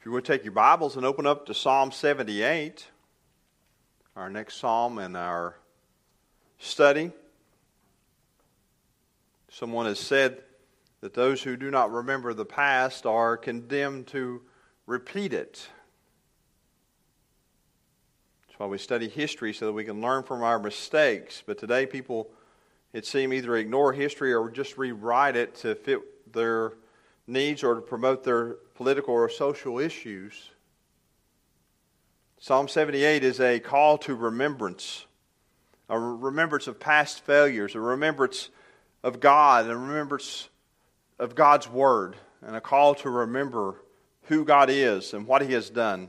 If you would take your Bibles and open up to Psalm 78, our next psalm in our study. Someone has said that those who do not remember the past are condemned to repeat it. That's why we study history, so that we can learn from our mistakes. But today people, it seems, either ignore history or just rewrite it to fit their needs or to promote their political or social issues. Psalm 78 is a call to remembrance, a remembrance of past failures, a remembrance of God, a remembrance of God's Word, and a call to remember who God is and what He has done.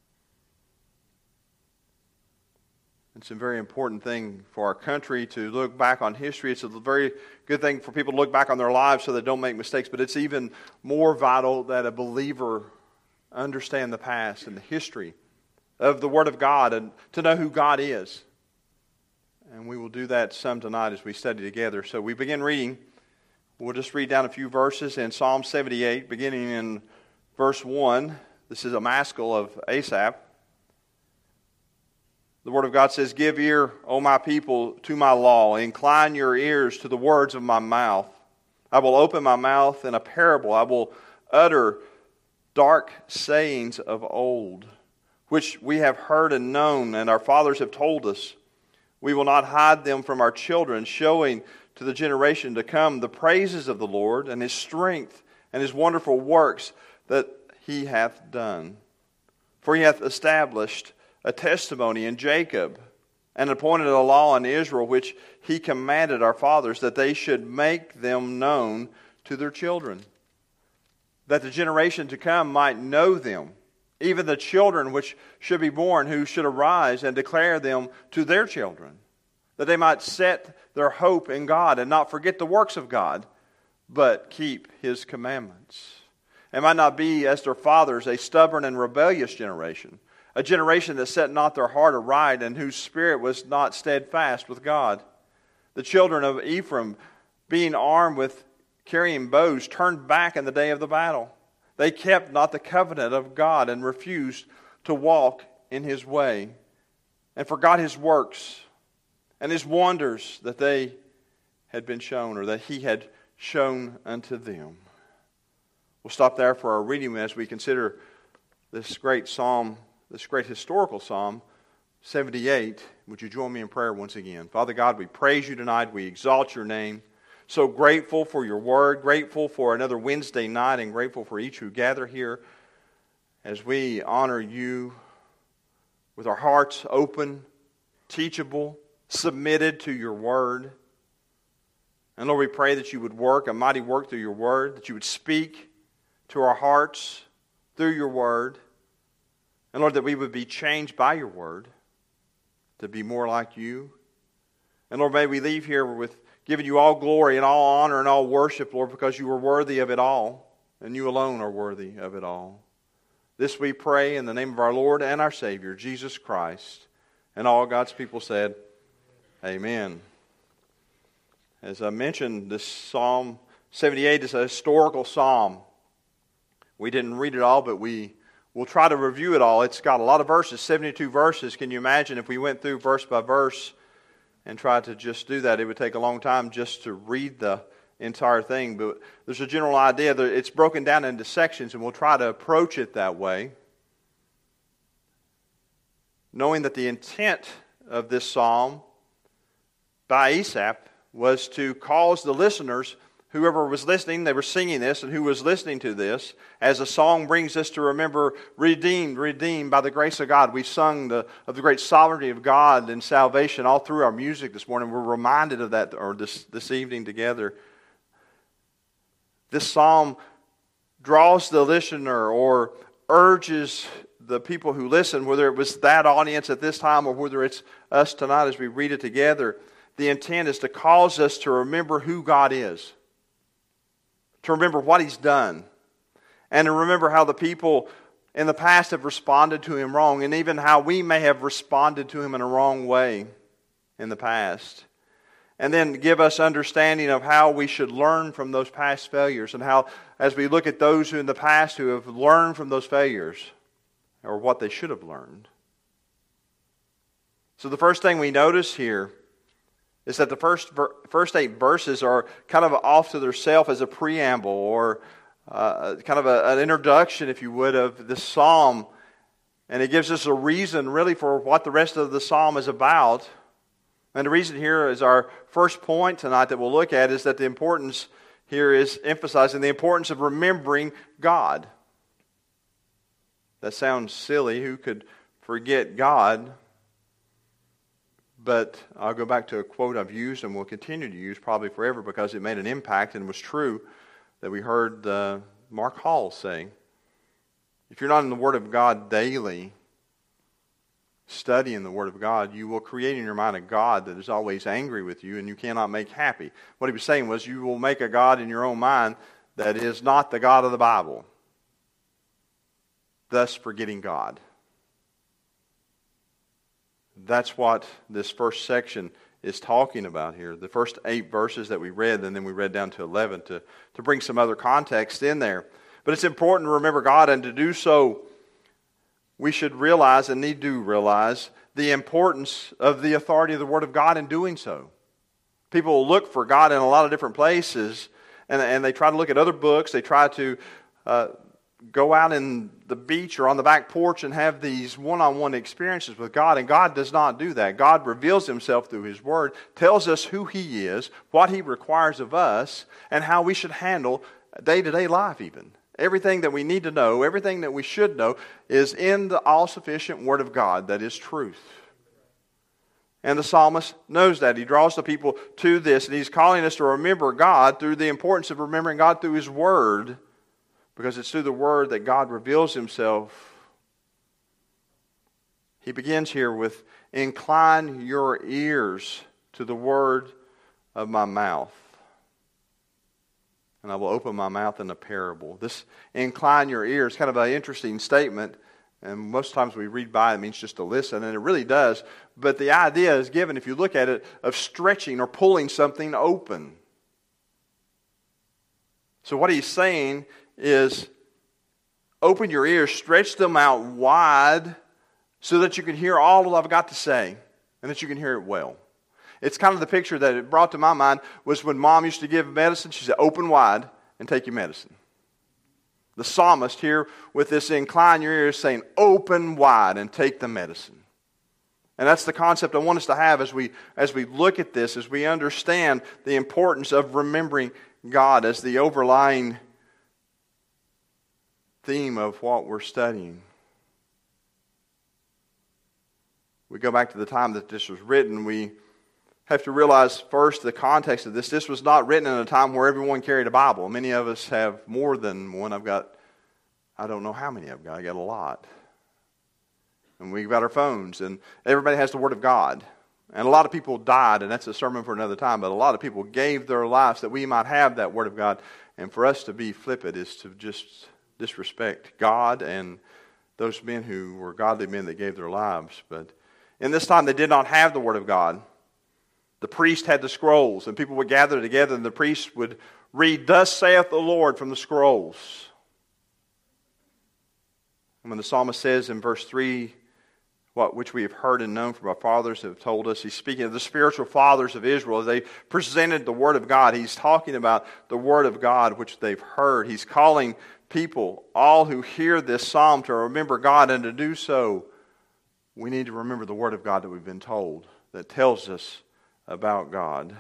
It's a very important thing for our country to look back on history. It's a very good thing for people to look back on their lives so they don't make mistakes. But it's even more vital that a believer understand the past and the history of the Word of God and to know who God is. And we will do that some tonight as we study together. So we begin reading. We'll just read down a few verses in Psalm 78, beginning in verse 1. This is a maskil of Asaph. The Word of God says, "Give ear, O my people, to my law. Incline your ears to the words of my mouth. I will open my mouth in a parable. I will utter dark sayings of old, which we have heard and known, and our fathers have told us. We will not hide them from our children, showing to the generation to come the praises of the Lord and His strength and His wonderful works that He hath done. For He hath established a testimony in Jacob, and appointed a law in Israel, which He commanded our fathers, that they should make them known to their children, that the generation to come might know them, even the children which should be born, who should arise and declare them to their children, that they might set their hope in God, and not forget the works of God, but keep His commandments, and might not be as their fathers, a stubborn and rebellious generation, a generation that set not their heart aright, and whose spirit was not steadfast with God. The children of Ephraim, being armed with carrying bows, turned back in the day of the battle. They kept not the covenant of God, and refused to walk in His way, and forgot His works and His wonders that they had been shown, or that He had shown unto them." We'll stop there for our reading as we consider this great psalm, this great historical Psalm 78. Would you join me in prayer once again? Father God, we praise You tonight. We exalt Your name. So grateful for Your Word, grateful for another Wednesday night, and grateful for each who gather here as we honor You with our hearts open, teachable, submitted to Your Word. And Lord, we pray that You would work a mighty work through Your Word, that You would speak to our hearts through Your Word. And Lord, that we would be changed by Your Word to be more like You. And Lord, may we leave here with giving You all glory and all honor and all worship, Lord, because You are worthy of it all, and You alone are worthy of it all. This we pray in the name of our Lord and our Savior, Jesus Christ. And all God's people said, Amen. As I mentioned, this Psalm 78 is a historical psalm. We didn't read it all, but we'll try to review it all. It's got a lot of verses, 72 verses. Can you imagine if we went through verse by verse and tried to just do that? It would take a long time just to read the entire thing. But there's a general idea that it's broken down into sections, and we'll try to approach it that way, knowing that the intent of this psalm by Asaph was to cause the listeners, whoever was listening, they were singing this, and who was listening to this, as a song brings us to remember, redeemed by the grace of God. We sung of the great sovereignty of God and salvation all through our music this morning. We're reminded of that, or this evening together. This psalm draws the listener, or urges the people who listen, whether it was that audience at this time or whether it's us tonight as we read it together. The intent is to cause us to remember who God is, to remember what He's done, and to remember how the people in the past have responded to Him wrong, and even how we may have responded to Him in a wrong way in the past. and then give us understanding of how we should learn from those past failures, and how, as we look at those who in the past who have learned from those failures, or what they should have learned. So the first thing we notice here is that the first 8 verses are kind of off to themselves as a preamble, or kind of an introduction, if you would, of the psalm. And it gives us a reason, really, for what the rest of the psalm is about. And the reason here is our first point tonight that we'll look at, is that the importance here is emphasizing the importance of remembering God. That sounds silly. Who could forget God? But I'll go back to a quote I've used and will continue to use probably forever, because it made an impact and was true, that we heard Mark Hall say. If you're not in the Word of God daily, studying the Word of God, you will create in your mind a God that is always angry with you and you cannot make happy. What he was saying was, you will make a God in your own mind that is not the God of the Bible, thus forgetting God. That's what this first section is talking about here. The first 8 verses that we read, and then we read down to 11 to bring some other context in there. But it's important to remember God, and to do so, we should realize, and need to realize, the importance of the authority of the Word of God in doing so. People look for God in a lot of different places, and they try to look at other books. They try to go out in the beach or on the back porch and have these one-on-one experiences with God, and God does not do that. God reveals Himself through His Word, tells us who He is, what He requires of us, and how we should handle day-to-day life even. Everything that we need to know, everything that we should know, is in the all-sufficient Word of God that is truth. And the psalmist knows that. He draws the people to this, and he's calling us to remember God through the importance of remembering God through His Word, because it's through the Word that God reveals Himself. He begins here with, "Incline your ears to the word of my mouth, and I will open my mouth in a parable." This "incline your ears" is kind of an interesting statement, and most times we read by it means just to listen, and it really does. But the idea is given, if you look at it, of stretching or pulling something open. So what he's saying is, open your ears, stretch them out wide, so that you can hear all that I've got to say, and that you can hear it well. It's kind of the picture that it brought to my mind was when Mom used to give medicine. She said, "Open wide and take your medicine." The psalmist here with this "incline your ears" saying, open wide and take the medicine. And that's the concept I want us to have as we look at this, as we understand the importance of remembering God as the overlying theme of what we're studying. We go back to the time that this was written. We have to realize first the context of this. This was not written in a time where everyone carried a Bible. Many of us have more than one. I've got, I don't know how many I've got. I got a lot. And we've got our phones, and everybody has the Word of God. And a lot of people died, and that's a sermon for another time, but a lot of people gave their lives that we might have that Word of God. And for us to be flippant is to just disrespect God and those men who were godly men that gave their lives. But in this time, they did not have the Word of God. The priest had the scrolls, and people would gather together, and the priest would read, "Thus saith the Lord," from the scrolls. And when the psalmist says in verse 3, which we have heard and known from our fathers have told us, he's speaking of the spiritual fathers of Israel. They presented the Word of God. He's talking about the Word of God which they've heard. He's calling people, all who hear this psalm, to remember God, and to do so, we need to remember the Word of God that we've been told, that tells us about God.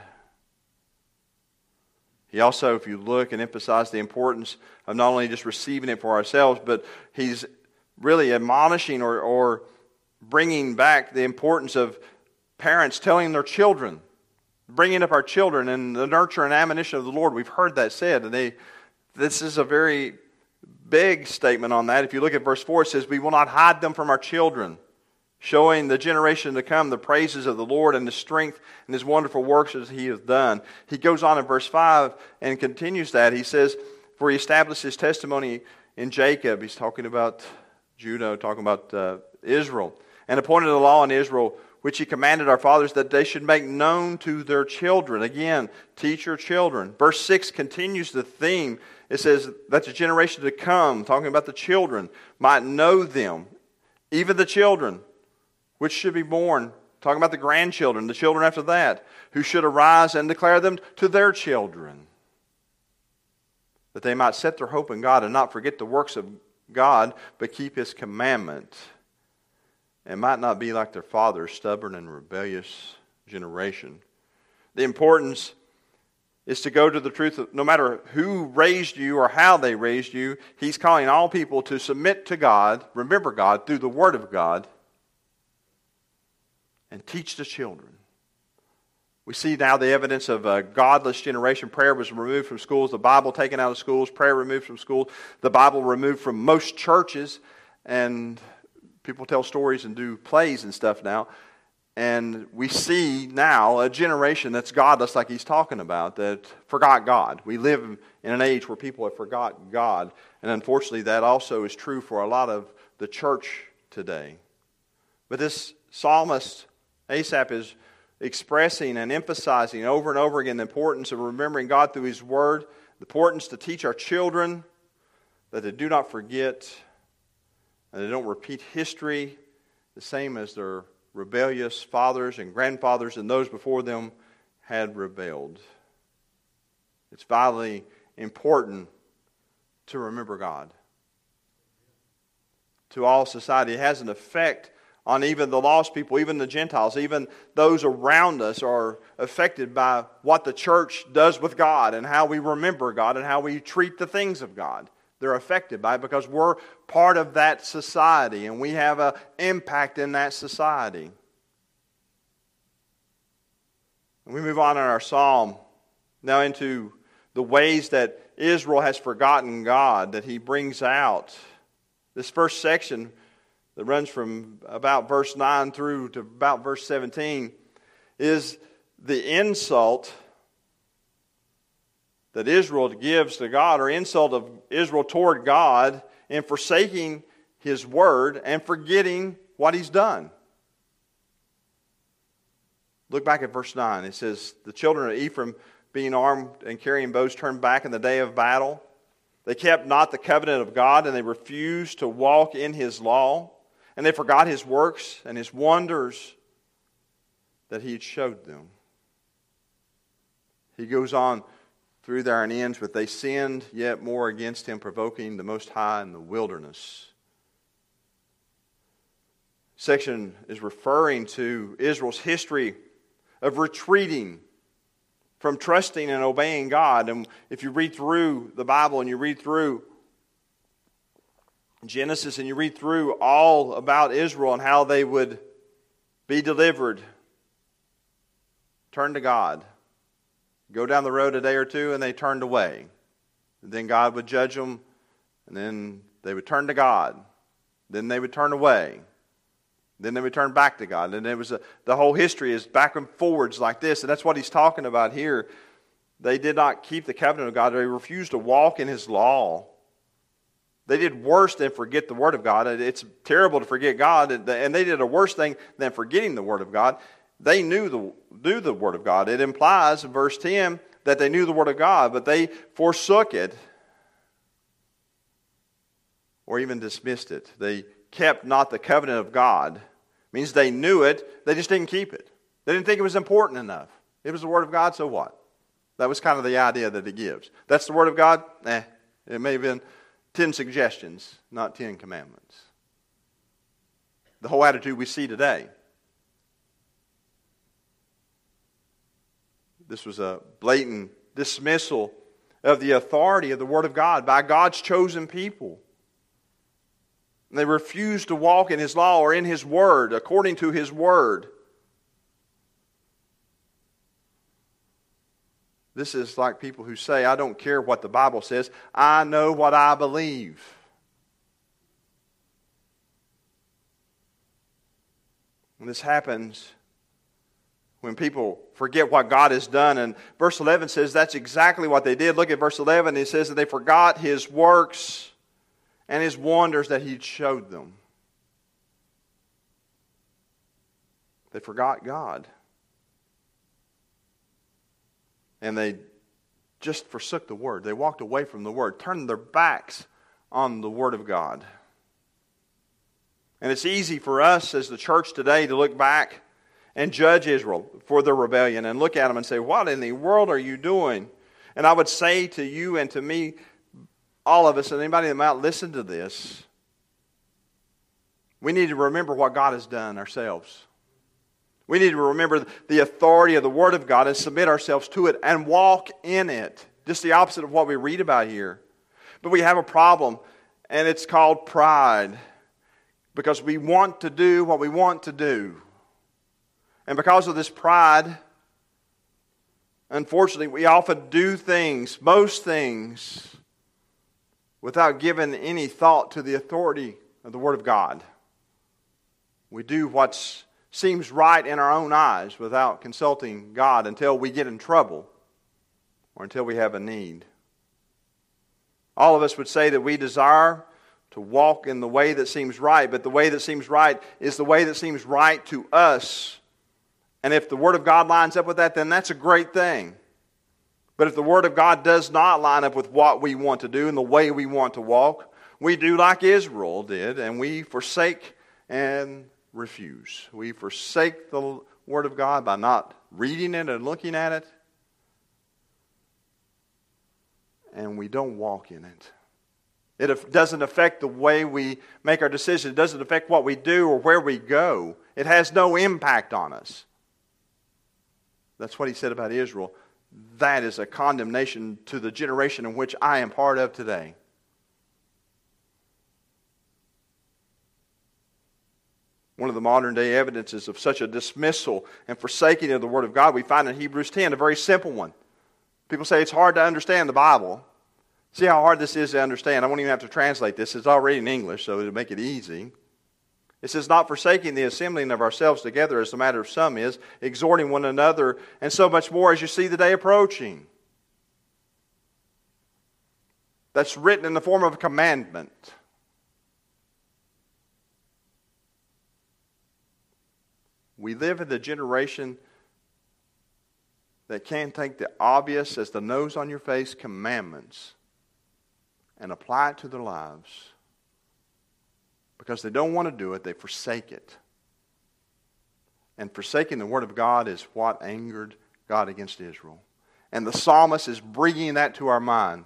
He also, if you look and emphasize the importance of not only just receiving it for ourselves, but he's really admonishing or bringing back the importance of parents telling their children, bringing up our children in the nurture and admonition of the Lord. We've heard that said, and this is a very big statement on that. If you look at verse 4, it says, "We will not hide them from our children, showing the generation to come the praises of the Lord and the strength and His wonderful works as He has done." He goes on in verse 5 and continues that. He says, "For He established His testimony in Jacob." He's talking about Judah, talking about Israel. "And appointed a law in Israel which He commanded our fathers, that they should make known to their children. Again, teach your children. Verse 6 continues the theme. It says that the generation to come, talking about the children, might know them, even the children which should be born, talking about the grandchildren, the children after that, who should arise and declare them to their children, that they might set their hope in God and not forget the works of God, but keep His commandment, and might not be like their fathers, stubborn and rebellious generation. The importance is to go to the truth of, no matter who raised you or how they raised you, He's calling all people to submit to God, remember God through the Word of God, and teach the children. We see now the evidence of a godless generation. Prayer was removed from schools, the Bible taken out of schools, prayer removed from schools, the Bible removed from most churches, and people tell stories and do plays and stuff now. And we see now a generation that's godless, like he's talking about, that forgot God. We live in an age where people have forgotten God. And unfortunately, that also is true for a lot of the church today. But this psalmist, Asaph, is expressing and emphasizing over and over again the importance of remembering God through His Word, the importance to teach our children that they do not forget and they don't repeat history the same as their rebellious fathers and grandfathers and those before them had rebelled. It's vitally important to remember God. To all society, it has an effect on even the lost people, even the Gentiles, even those around us are affected by what the church does with God and how we remember God and how we treat the things of God. They're affected by it because we're part of that society and we have an impact in that society. And we move on in our psalm now into the ways that Israel has forgotten God, that he brings out. This first section that runs from about verse 9 through to about verse 17 is the insult that Israel gives to God, or insult of Israel toward God in forsaking His Word and forgetting what He's done. Look back at verse 9. It says, the children of Ephraim, being armed and carrying bows, turned back in the day of battle. They kept not the covenant of God, and they refused to walk in His law. And they forgot His works and His wonders that He had showed them. He goes on through there and ends with, they sinned yet more against Him, provoking the Most High in the wilderness. Section is referring to Israel's history of retreating from trusting and obeying God. And if you read through the Bible and you read through Genesis and you read through all about Israel and how they would be delivered, turn to God. Go down the road a day or two and they turned away. And then God would judge them, and then they would turn to God. Then they would turn away. Then they would turn back to God. And it was the whole history is back and forwards like this. And that's what he's talking about here. They did not keep the covenant of God. They refused to walk in His law. They did worse than forget the Word of God. It's terrible to forget God. And they did a worse thing than forgetting the Word of God. They knew the Word of God. It implies in verse 10 that they knew the Word of God, but they forsook it or even dismissed it. They kept not the covenant of God. It means they knew it, they just didn't keep it. They didn't think it was important enough. It was the Word of God, so what? That was kind of the idea that it gives. That's the Word of God? It may have been 10 suggestions, not 10 commandments. The whole attitude we see today. This was a blatant dismissal of the authority of the Word of God by God's chosen people. And they refused to walk in His law or in His Word, according to His Word. This is like people who say, I don't care what the Bible says, I know what I believe. And this happens when people forget what God has done. And verse 11 says that's exactly what they did. Look at verse 11. It says that they forgot His works and His wonders that He showed them. They forgot God. And they just forsook the Word. They walked away from the Word, turned their backs on the Word of God. And it's easy for us as the church today to look back and judge Israel for their rebellion and look at them and say, what in the world are you doing? And I would say to you and to me, all of us, and anybody that might listen to this, we need to remember what God has done ourselves. We need to remember the authority of the Word of God and submit ourselves to it and walk in it. Just the opposite of what we read about here. But we have a problem, and it's called pride. Because we want to do what we want to do. And because of this pride, unfortunately, we often do things, most things, without giving any thought to the authority of the Word of God. We do what seems right in our own eyes without consulting God until we get in trouble or until we have a need. All of us would say that we desire to walk in the way that seems right, but the way that seems right is the way that seems right to us. And if the Word of God lines up with that, then that's a great thing. But if the Word of God does not line up with what we want to do and the way we want to walk, we do like Israel did, and we forsake and refuse. We forsake the Word of God by not reading it and looking at it, and we don't walk in it. It doesn't affect the way we make our decisions. It doesn't affect what we do or where we go. It has no impact on us. That's what he said about Israel. That is a condemnation to the generation in which I am part of today. One of the modern day evidences of such a dismissal and forsaking of the Word of God we find in Hebrews 10, a very simple one. People say it's hard to understand the Bible. See how hard this is to understand. I won't even have to translate this. It's already in English, so it'll make it easy. It says, not forsaking the assembling of ourselves together as the matter of some is, exhorting one another, and so much more as you see the day approaching. That's written in the form of a commandment. We live in the generation that can't take the obvious as the nose on your face commandments and apply it to their lives. Because they don't want to do it, they forsake it. And forsaking the Word of God is what angered God against Israel. And the psalmist is bringing that to our mind.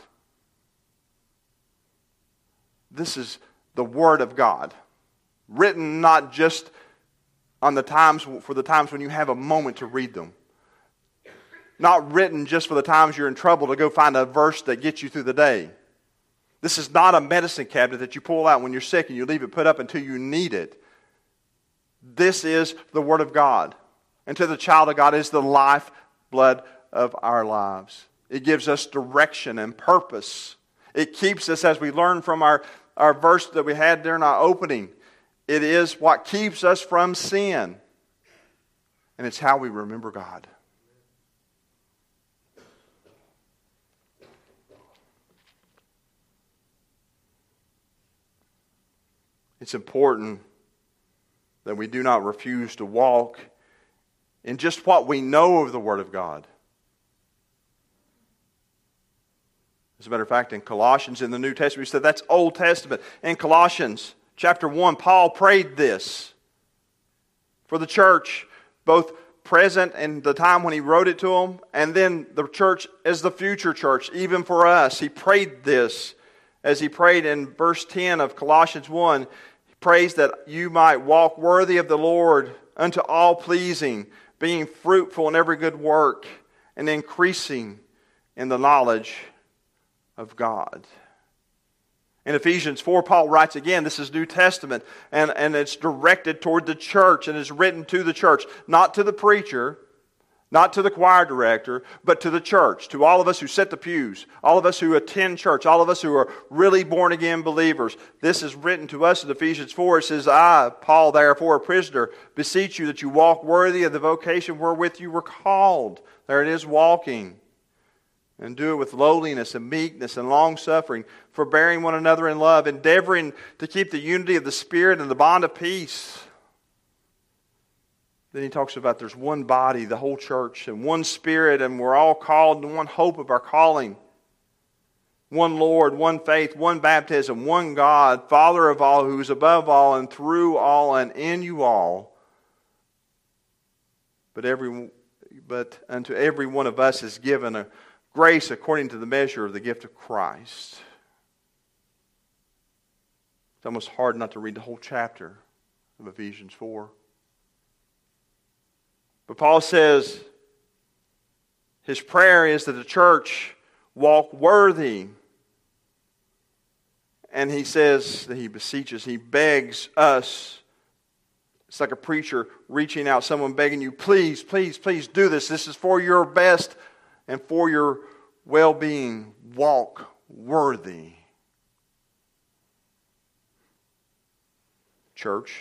This is the Word of God. Written not just on the times for the times when you have a moment to read them. Not written just for the times you're in trouble to go find a verse that gets you through the day. This is not a medicine cabinet that you pull out when you're sick and you leave it put up until you need it. This is the Word of God. And to the child of God is the lifeblood of our lives. It gives us direction and purpose. It keeps us, as we learned from our verse that we had during our opening, it is what keeps us from sin. And it's how we remember God. It's important that we do not refuse to walk in just what we know of the Word of God. As a matter of fact, in Colossians in the New Testament, we said that's Old Testament. In Colossians chapter 1, Paul prayed this for the church, both present in the time when he wrote it to them, and then the church as the future church, even for us. He prayed this as he prayed in verse 10 of Colossians 1. He prays that you might walk worthy of the Lord unto all pleasing, being fruitful in every good work, and increasing in the knowledge of God. In Ephesians 4, Paul writes again, this is New Testament, and it's directed toward the church, and is written to the church, not to the preacher, not to the choir director, but to the church, to all of us who sit the pews, all of us who attend church, all of us who are really born-again believers. This is written to us in Ephesians 4. It says, I, Paul, therefore a prisoner, beseech you that you walk worthy of the vocation wherewith you were called. There it is, walking. And do it with lowliness and meekness and long-suffering, forbearing one another in love, endeavoring to keep the unity of the Spirit and the bond of peace. Then he talks about there's one body, the whole church, and one Spirit, and we're all called in one hope of our calling. One Lord, one faith, one baptism, one God, Father of all, who is above all and through all and in you all. But unto every one of us is given a grace according to the measure of the gift of Christ. It's almost hard not to read the whole chapter of Ephesians 4. But Paul says his prayer is that the church walk worthy. And he says that he beseeches, he begs us. It's like a preacher reaching out, someone begging you, please, please, please do this. This is for your best and for your well-being. Walk worthy. Church.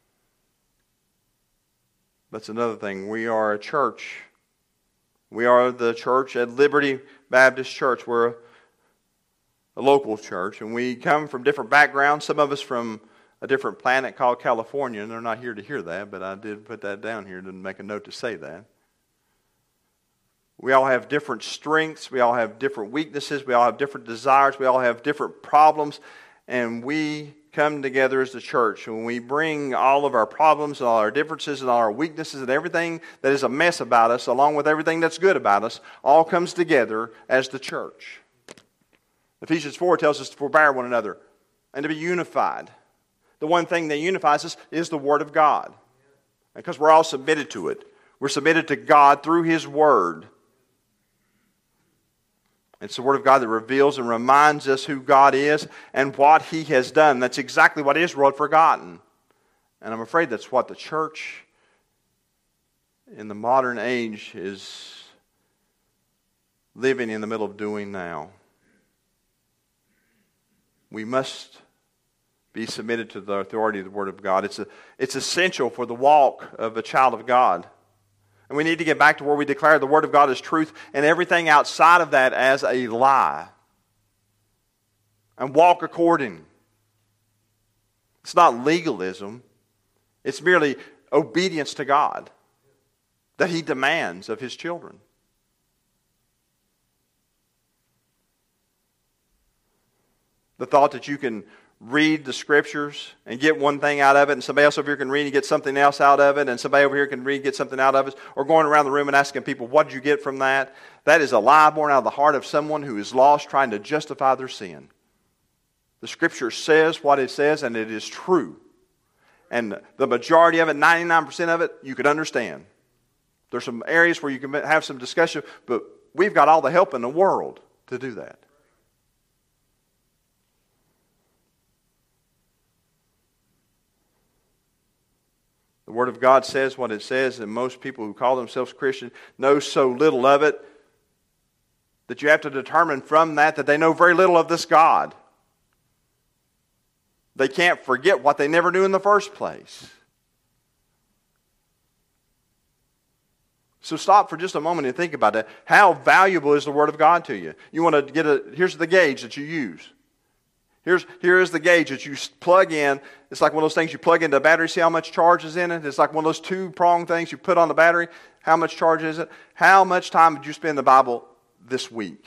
That's another thing. We are a church. We are the church at Liberty Baptist Church. We're a local church, and we come from different backgrounds. Some of us from a different planet called California, and they're not here to hear that, but I did put that down here to make a note to say that. We all have different strengths. We all have different weaknesses. We all have different desires. We all have different problems, and we come together as the church. When we bring all of our problems and all our differences and all our weaknesses and everything that is a mess about us, along with everything that's good about us, all comes together as the church. Ephesians 4 tells us to forbear one another and to be unified. The one thing that unifies us is the Word of God. Because we're all submitted to it. We're submitted to God through His Word. It's the Word of God that reveals and reminds us who God is and what He has done. That's exactly what Israel had forgotten. And I'm afraid that's what the church in the modern age is living in the middle of doing now. We must be submitted to the authority of the Word of God. It's essential for the walk of a child of God. And we need to get back to where we declare the Word of God as truth and everything outside of that as a lie. And walk according. It's not legalism. It's merely obedience to God that He demands of His children. The thought that you can read the Scriptures and get one thing out of it, and somebody else over here can read and get something else out of it, and somebody over here can read and get something out of it, or going around the room and asking people, what did you get from that? That is a lie born out of the heart of someone who is lost trying to justify their sin. The Scripture says what it says, and it is true. And the majority of it, 99% of it, you could understand. There's some areas where you can have some discussion, but we've got all the help in the world to do that. The Word of God says what it says, and most people who call themselves Christian know so little of it that you have to determine from that they know very little of this God. They can't forget what they never knew in the first place. So stop for just a moment and think about that. How valuable is the Word of God to you? You want to get here's the gauge that you use. Here is the gauge that you plug in. It's like one of those things you plug into a battery. See how much charge is in it? It's like one of those two-prong things you put on the battery. How much charge is it? How much time did you spend in the Bible this week?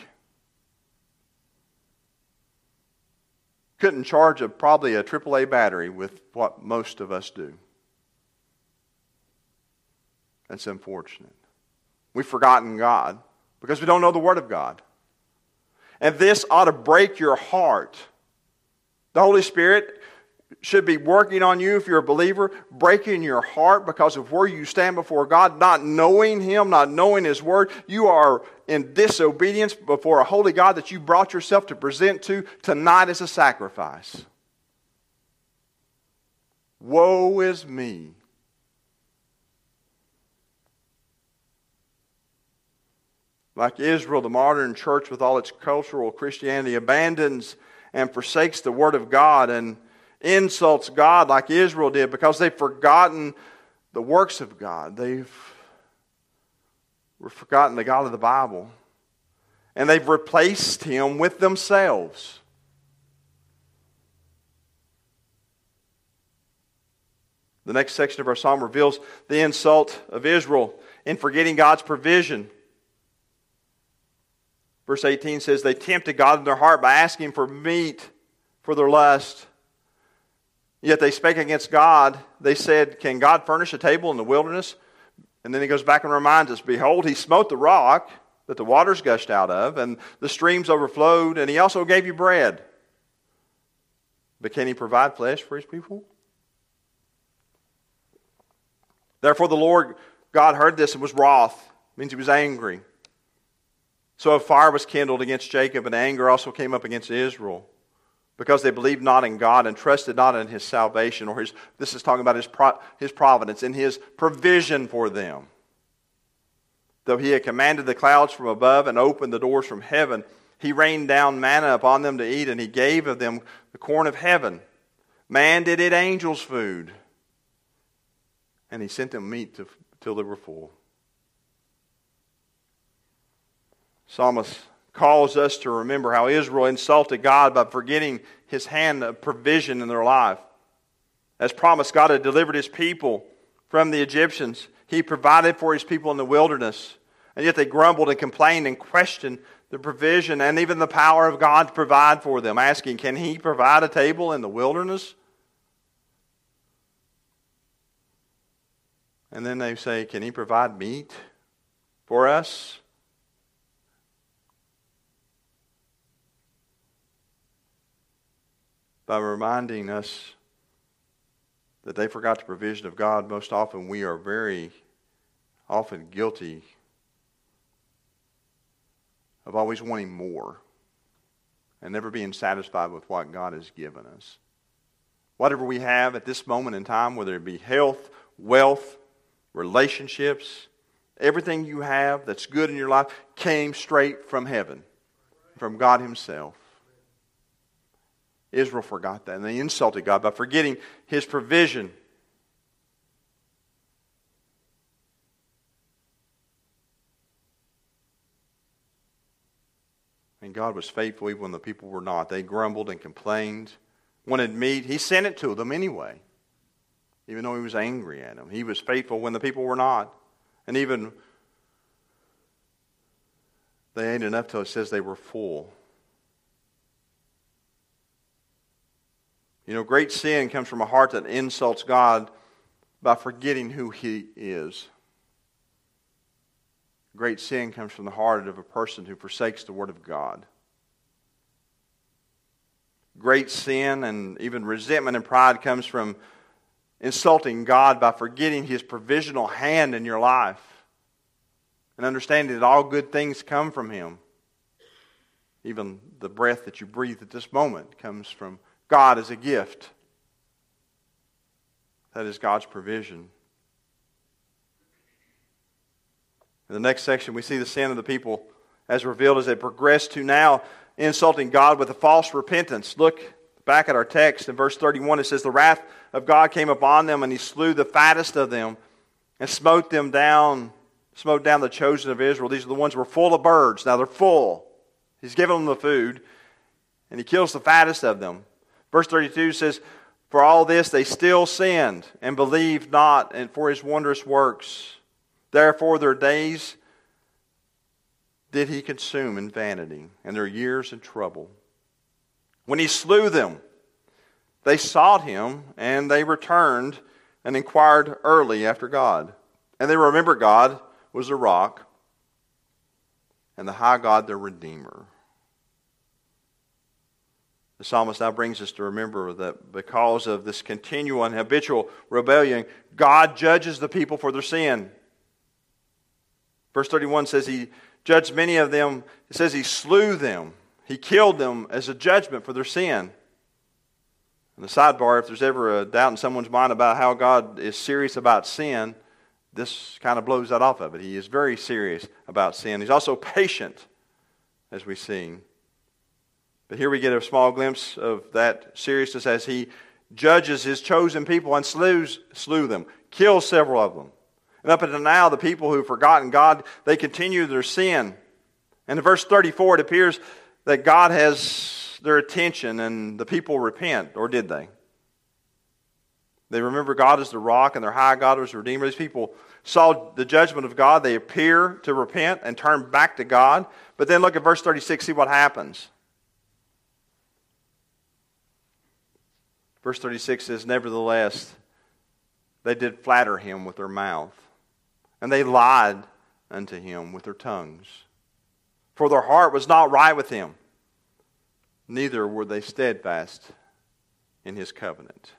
Couldn't charge probably a AAA battery with what most of us do. That's unfortunate. We've forgotten God because we don't know the Word of God. And this ought to break your heart. The Holy Spirit should be working on you if you're a believer, breaking your heart because of where you stand before God, not knowing Him, not knowing His Word. You are in disobedience before a holy God that you brought yourself to present to tonight as a sacrifice. Woe is me. Like Israel, the modern church with all its cultural Christianity abandons and forsakes the Word of God and insults God like Israel did because they've forgotten the works of God. They've forgotten the God of the Bible. And they've replaced Him with themselves. The next section of our psalm reveals the insult of Israel in forgetting God's provision. Verse 18 says, they tempted God in their heart by asking for meat for their lust. Yet they spake against God. They said, can God furnish a table in the wilderness? And then he goes back and reminds us, behold, he smote the rock that the waters gushed out of, and the streams overflowed, and he also gave you bread. But can he provide flesh for his people? Therefore the Lord God heard this and was wroth. It means he was angry. So a fire was kindled against Jacob, and anger also came up against Israel, because they believed not in God and trusted not in his salvation, or this is talking about his providence and his provision for them. Though he had commanded the clouds from above and opened the doors from heaven, he rained down manna upon them to eat, and he gave of them the corn of heaven. Man did eat angels' food, and he sent them meat till they were full. Psalmist calls us to remember how Israel insulted God by forgetting his hand of provision in their life. As promised, God had delivered his people from the Egyptians. He provided for his people in the wilderness. And yet they grumbled and complained and questioned the provision and even the power of God to provide for them, asking, can he provide a table in the wilderness? And then they say, can he provide meat for us? By reminding us that they forgot the provision of God, most often we are very often guilty of always wanting more and never being satisfied with what God has given us. Whatever we have at this moment in time, whether it be health, wealth, relationships, everything you have that's good in your life came straight from heaven, from God himself. Israel forgot that, and they insulted God by forgetting his provision. And God was faithful even when the people were not. They grumbled and complained, wanted meat. He sent it to them anyway, even though he was angry at them. He was faithful when the people were not. And even they ate enough till it says they were full. You know, great sin comes from a heart that insults God by forgetting who he is. Great sin comes from the heart of a person who forsakes the Word of God. Great sin and even resentment and pride comes from insulting God by forgetting his provisional hand in your life and understanding that all good things come from him. Even the breath that you breathe at this moment comes from God as a gift. That is God's provision. In the next section, we see the sin of the people as revealed as they progress to now insulting God with a false repentance. Look back at our text in verse 31. It says, the wrath of God came upon them, and he slew the fattest of them and smote down the chosen of Israel. These are the ones who were full of birds. Now they're full. He's given them the food, and he kills the fattest of them. Verse 32 says, for all this they still sinned and believed not for his wondrous works. Therefore their days did he consume in vanity, and their years in trouble. When he slew them, they sought him, and they returned and inquired early after God. And they remembered God was a rock, and the high God their Redeemer. The psalmist now brings us to remember that because of this continual and habitual rebellion, God judges the people for their sin. Verse 31 says he judged many of them. It says he slew them. He killed them as a judgment for their sin. And the sidebar, if there's ever a doubt in someone's mind about how God is serious about sin, this kind of blows that off of it. He is very serious about sin. He's also patient, as we've seen. But here we get a small glimpse of that seriousness as he judges his chosen people and slew them, kills several of them. And up until now, the people who've forgotten God, they continue their sin. And in verse 34, it appears that God has their attention and the people repent, or did they? They remember God as the rock and their high God as the Redeemer. These people saw the judgment of God. They appear to repent and turn back to God. But then look at verse 36, see what happens. Verse 36 says, nevertheless, they did flatter him with their mouth, and they lied unto him with their tongues. For their heart was not right with him, neither were they steadfast in his covenant.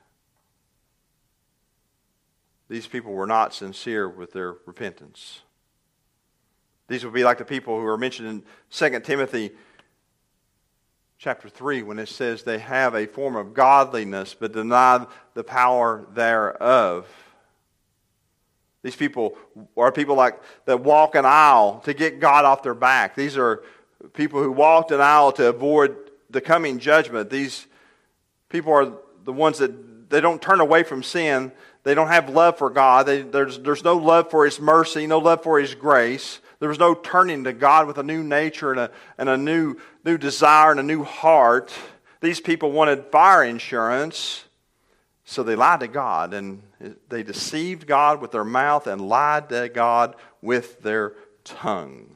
These people were not sincere with their repentance. These would be like the people who are mentioned in 2 Timothy chapter 3 when it says they have a form of godliness but deny the power thereof. These people are people like that walk an aisle to get God off their back. These are people who walked an aisle to avoid the coming judgment. These people are the ones that they don't turn away from sin. They don't have love for God. There's no love for His mercy, no love for His grace. There was no turning to God with a new nature and a new desire and a new heart. These people wanted fire insurance, so they lied to God, and they deceived God with their mouth and lied to God with their tongue.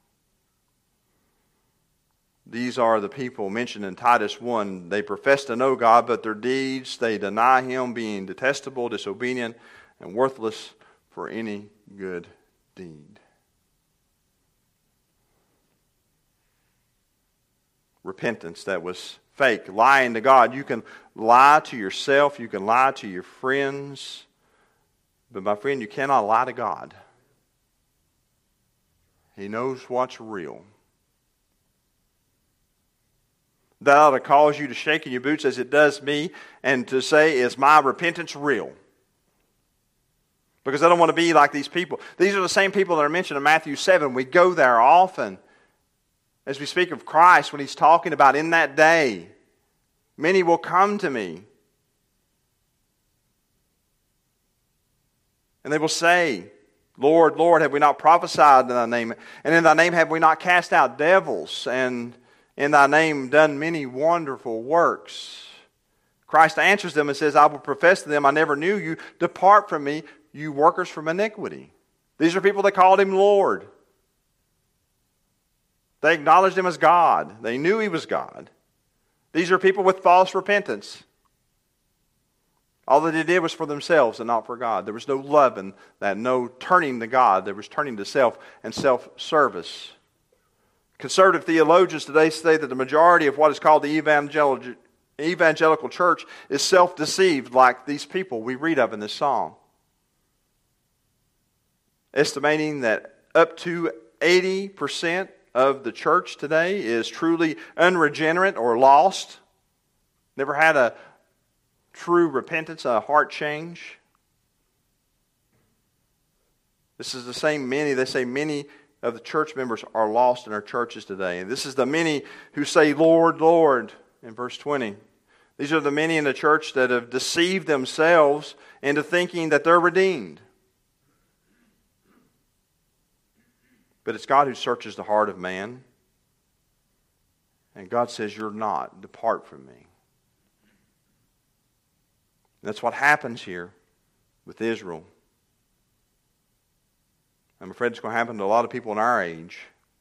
These are the people mentioned in Titus 1. They profess to know God, but their deeds, they deny Him, being detestable, disobedient, and worthless for any good deed. Repentance that was fake, lying to God. You can lie to yourself, you can lie to your friends, but my friend, you cannot lie to God. He knows what's real. That ought to cause you to shake in your boots as it does me, and to say, is my repentance real? Because I don't want to be like these people. These are the same people that are mentioned in Matthew 7. We go there often as we speak of Christ when He's talking about in that day, many will come to me. And they will say, Lord, Lord, have we not prophesied in Thy name? And in Thy name have we not cast out devils? And in Thy name done many wonderful works? Christ answers them and says, I will profess to them, I never knew you. Depart from me, you workers from iniquity. These are people that called Him Lord. They acknowledged Him as God. They knew He was God. These are people with false repentance. All that they did was for themselves and not for God. There was no love in that, no turning to God. There was turning to self and self-service. Conservative theologians today say that the majority of what is called the evangelical church is self-deceived, like these people we read of in this song. Estimating that up to 80% of the church today is truly unregenerate or lost. Never had a true repentance, a heart change. This is the same many. They say many of the church members are lost in our churches today. And this is the many who say, Lord, Lord, in verse 20. These are the many in the church that have deceived themselves into thinking that they're redeemed. But it's God who searches the heart of man. And God says, you're not. Depart from me. And that's what happens here with Israel. I'm afraid it's going to happen to a lot of people in our age.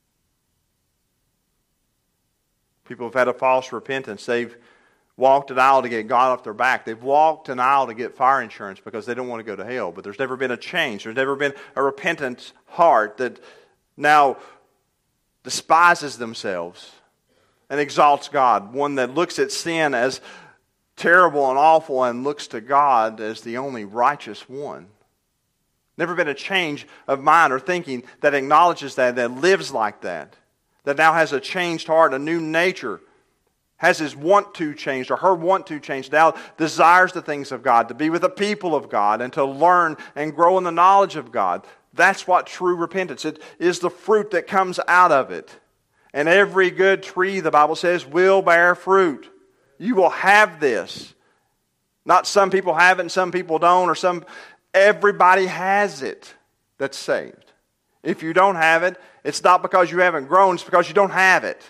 People have had a false repentance. They've walked an aisle to get God off their back. They've walked an aisle to get fire insurance because they don't want to go to hell. But there's never been a change. There's never been a repentant heart that now despises themselves and exalts God. One that looks at sin as terrible and awful and looks to God as the only righteous one. Never been a change of mind or thinking that acknowledges that lives like that now has a changed heart, a new nature, has his want to changed or her want to changed, now desires the things of God, to be with the people of God and to learn and grow in the knowledge of God. That's what true repentance. It is the fruit that comes out of it. And every good tree, the Bible says, will bear fruit. You will have this. Not some people have it and some people don't, or everybody has it that's saved. If you don't have it, it's not because you haven't grown, it's because you don't have it.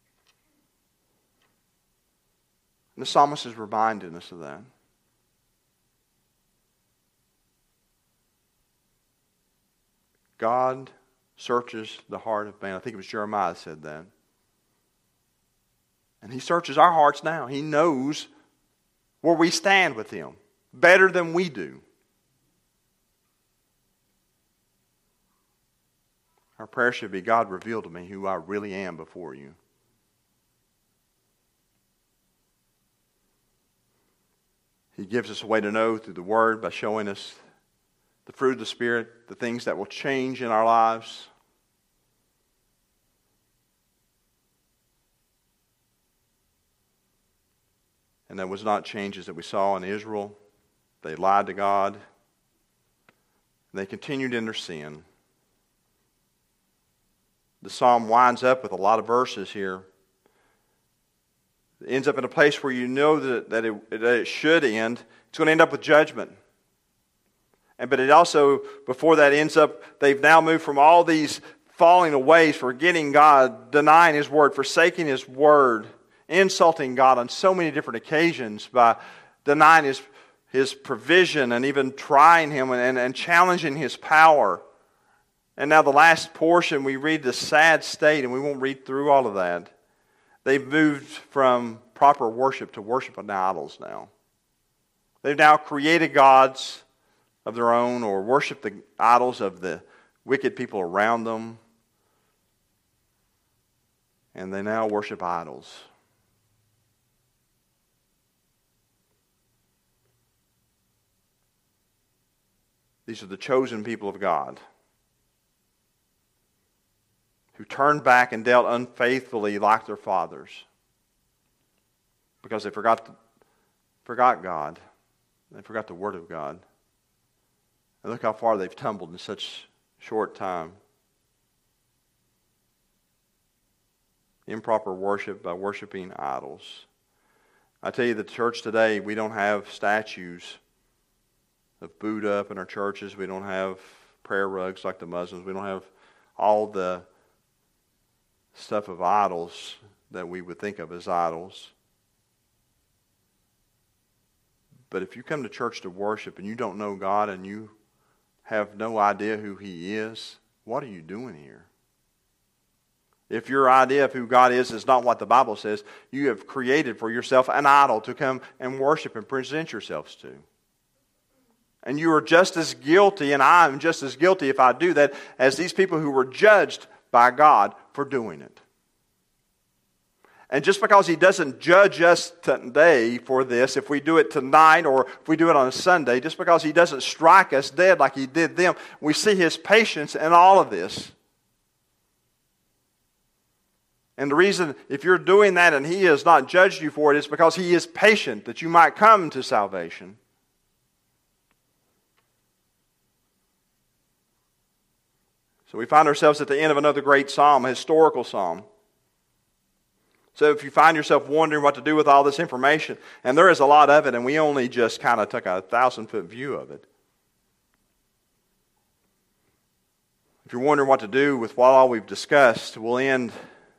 And the psalmist is reminding us of that. God searches the heart of man. I think it was Jeremiah that said that. And He searches our hearts now. He knows where we stand with Him better than we do. Our prayer should be, God, reveal to me who I really am before you. He gives us a way to know through the Word by showing us the fruit of the Spirit, the things that will change in our lives. And that was not changes that we saw in Israel. They lied to God. They continued in their sin. The psalm winds up with a lot of verses here. It ends up in a place where you know that it should end. It's going to end up with judgment. But it also, before that ends up, they've now moved from all these falling away, forgetting God, denying His Word, forsaking His Word, insulting God on so many different occasions by denying His provision and even trying Him and challenging His power. And now the last portion, we read the sad state, and we won't read through all of that. They've moved from proper worship to worship of idols now. They've now created gods of their own or worship the idols of the wicked people around them. And they now worship idols. These are the chosen people of God who turned back and dealt unfaithfully like their fathers because they forgot God. They forgot the Word of God. And look how far they've tumbled in such short time. Improper worship by worshiping idols. I tell you, the church today, we don't have statues of Buddha up in our churches. We don't have prayer rugs like the Muslims. We don't have all the stuff of idols that we would think of as idols. But if you come to church to worship and you don't know God and you have no idea who He is, what are you doing here? If your idea of who God is not what the Bible says, you have created for yourself an idol to come and worship and present yourselves to. And you are just as guilty, and I am just as guilty if I do that, as these people who were judged by God for doing it. And just because He doesn't judge us today for this, if we do it tonight or if we do it on a Sunday, just because He doesn't strike us dead like He did them, we see His patience in all of this. And the reason, if you're doing that and He has not judged you for it, is because He is patient that you might come to salvation. So we find ourselves at the end of another great psalm, a historical psalm. So if you find yourself wondering what to do with all this information, and there is a lot of it, and we only just kind of took a 1,000-foot view of it. If you're wondering what to do with what all we've discussed, we'll end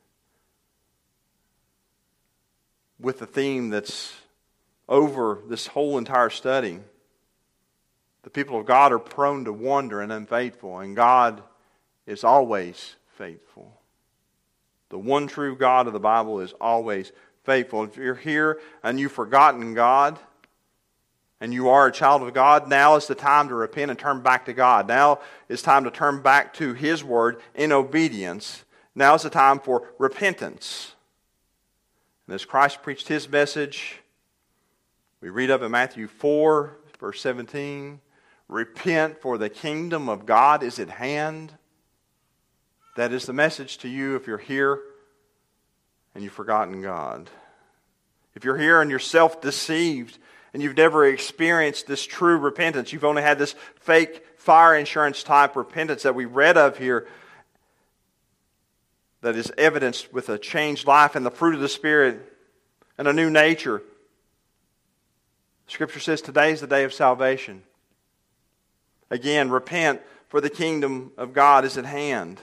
with the theme that's over this whole entire study. The people of God are prone to wander and unfaithful, and God is always faithful. The one true God of the Bible is always faithful. If you're here and you've forgotten God, and you are a child of God, now is the time to repent and turn back to God. Now is time to turn back to His Word in obedience. Now is the time for repentance. And as Christ preached His message, we read up in Matthew 4, verse 17, repent, for the kingdom of God is at hand. That is the message to you if you're here and you've forgotten God. If you're here and you're self-deceived and you've never experienced this true repentance, you've only had this fake fire insurance type repentance that we read of here that is evidenced with a changed life and the fruit of the Spirit and a new nature. Scripture says today is the day of salvation. Again, repent, for the kingdom of God is at hand.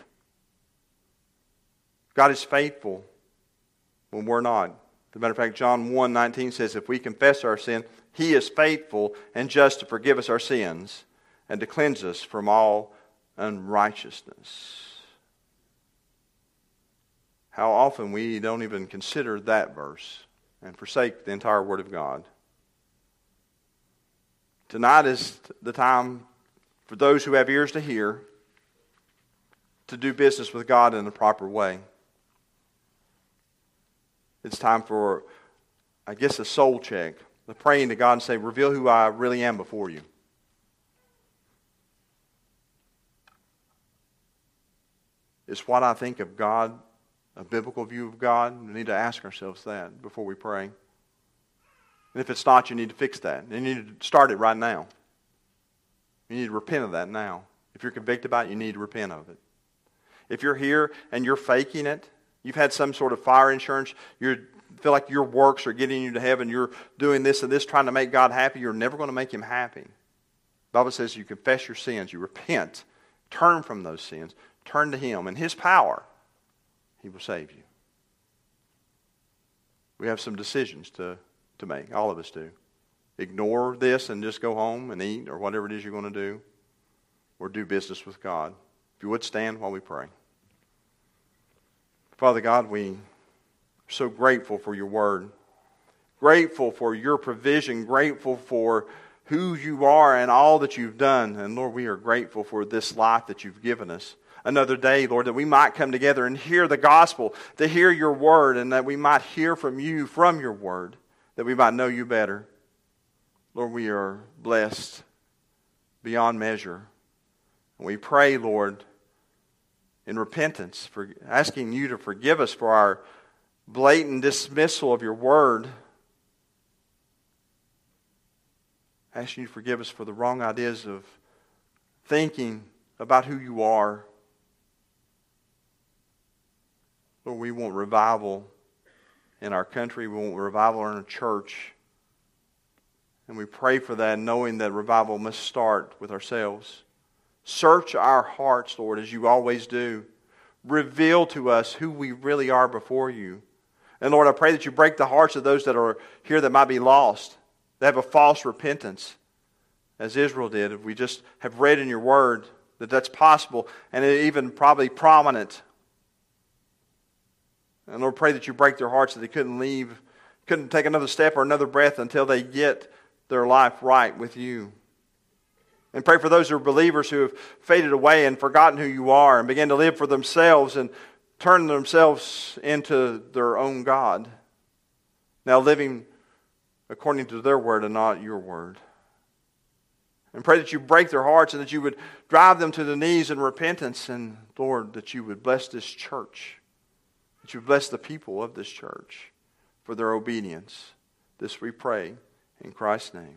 God is faithful when we're not. As a matter of fact, John 1:19 says, if we confess our sin, He is faithful and just to forgive us our sins and to cleanse us from all unrighteousness. How often we don't even consider that verse and forsake the entire Word of God. Tonight is the time for those who have ears to hear to do business with God in the proper way. It's time for, I guess, a soul check. The praying to God and say, reveal who I really am before you. Is what I think of God a biblical view of God? We need to ask ourselves that before we pray. And if it's not, you need to fix that. You need to start it right now. You need to repent of that now. If you're convicted by it, you need to repent of it. If you're here and you're faking it, you've had some sort of fire insurance, you feel like your works are getting you to heaven, you're doing this and this, trying to make God happy, you're never going to make Him happy. The Bible says you confess your sins, you repent, turn from those sins, turn to Him, and His power, He will save you. We have some decisions to make. All of us do. Ignore this and just go home and eat or whatever it is you're going to do. Or do business with God. If you would stand while we pray. Father God, we are so grateful for your word. Grateful for your provision. Grateful for who you are and all that you've done. And Lord, we are grateful for this life that you've given us. Another day, Lord, that we might come together and hear the gospel, to hear your word, and that we might hear from you, from your word, that we might know you better. Lord, we are blessed beyond measure. And we pray, Lord, in repentance, for asking you to forgive us for our blatant dismissal of your word. Asking you to forgive us for the wrong ideas of thinking about who you are. Lord, we want revival in our country. We want revival in our church. And we pray for that, knowing that revival must start with ourselves. Search our hearts, Lord, as you always do. Reveal to us who we really are before you. And Lord, I pray that you break the hearts of those that are here that might be lost. They have a false repentance, as Israel did. If we just have read in your word that that's possible, and even probably prominent. And Lord, pray that you break their hearts that they couldn't take another step or another breath until they get their life right with you. And pray for those who are believers who have faded away and forgotten who you are and began to live for themselves and turn themselves into their own God. Now living according to their word and not your word. And pray that you break their hearts and that you would drive them to the knees in repentance. And Lord, that you would bless this church. That you would bless the people of this church for their obedience. This we pray in Christ's name.